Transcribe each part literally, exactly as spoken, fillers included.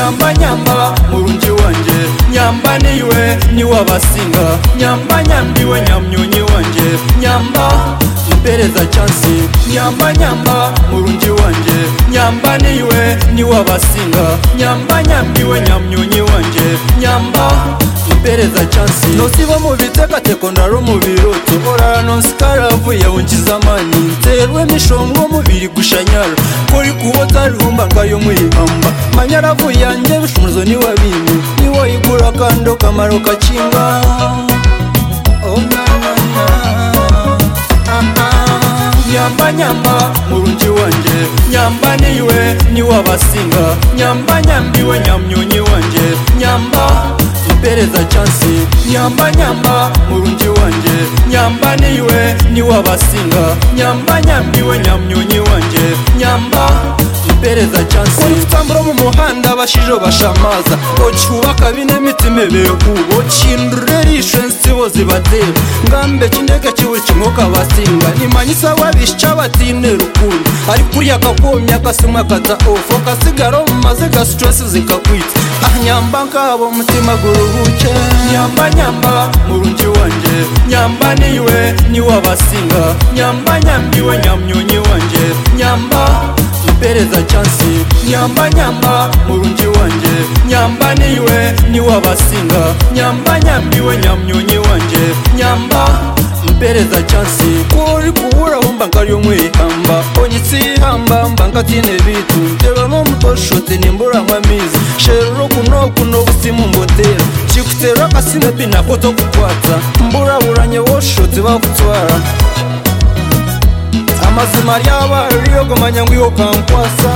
nyamba nyamba murungi wanje nyamba niwe niwe abasinga nyamba nyambiwe nyamnyonyi wanje nyamba mpereza chansi nyamba nyamba murungi wanje nyamba niwe niwe abasinga nyamba nyambiwe nyamnyonyi wanje nyamba mpereza chansi nosiba mu bitekateko ndaro mu biroto orara nonsikara avuye wunkiza amani nterwe mishongo mubiri gushanyara kuri kubota rumba ngayo mwihamba manyara avuye yanjye bishumuzo niwe bimwe niwe igura kando kamaro kakinga oh na na na nyamba nyamba murungi wanje nyamba niwe niwe abasinga nyamba nyambiwe nyamnyonyi wanje nyamba mpereza chansi nyamba nyamba murungi wanje nyamba niwe niwe abasinga nyamba nyambiwe nyamnyonyi wanje nyamba mpereza chansi uri kutambura mu muhanda bashijo bashamaza ocyubaka bine mitima beku okindure rishensi bozi batera ngambe kindeke kiwe kinkoka basinga nimanyisa wabisha batine rukundo ari kuri akakomya kasumwa kata ofo kasigaro maze ga stress zikakwita ah nyamba nkabo mutima guruhuke nyamba nyamba murungi wanje nyamba niwe niwe abasinga nyamba nyambiwe nyamnyonyi wanje nyamba mpereza chansi nyamba nyamba murungi wanje nyamba niwe niwe abasinga nyamba nyambiwe nyamnyonyi wanje nyamba mpereza chansi kuri kubura humba ngariyo mwihamba onyitsi hamba mbangatine bitu nteba no mutoshote nimbura mwamizi shero kuno kuno busimu mbotera chikutera kasine bina koto kukwata mbura buranye woshote bakutwara amazima ryaba riyo gomanya ngwiyo kankwasa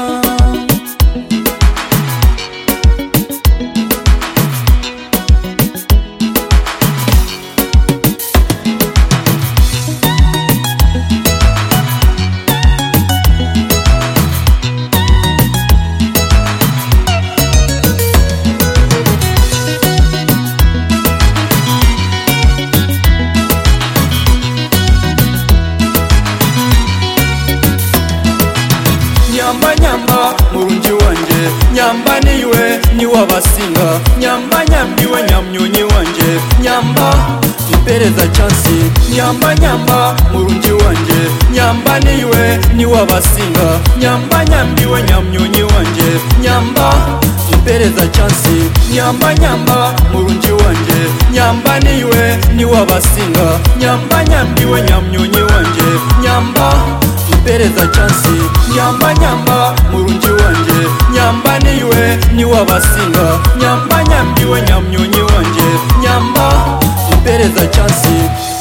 nyamba nyamba murungi wanje nyamba niwe niwe abasinga nyamba nyambiwe nyamnyonyi wanje nyamba mpereza chansi nyamba nyamba murungi wanje nyamba niwe niwe abasinga nyamba nyambiwe nyamnyonyi wanje nyamba mpereza chansi nyamba nyamba murungi wanje nyamba niwe niwe abasinga nyamba nyambiwe nyamnyonyi wanje nyamba mpereza chansi nyamba nyamba murungi wanje nyamba niwe niwe abasinga nyamba nyambiwe nyamnyonyi wanje nyamba mpereza chansi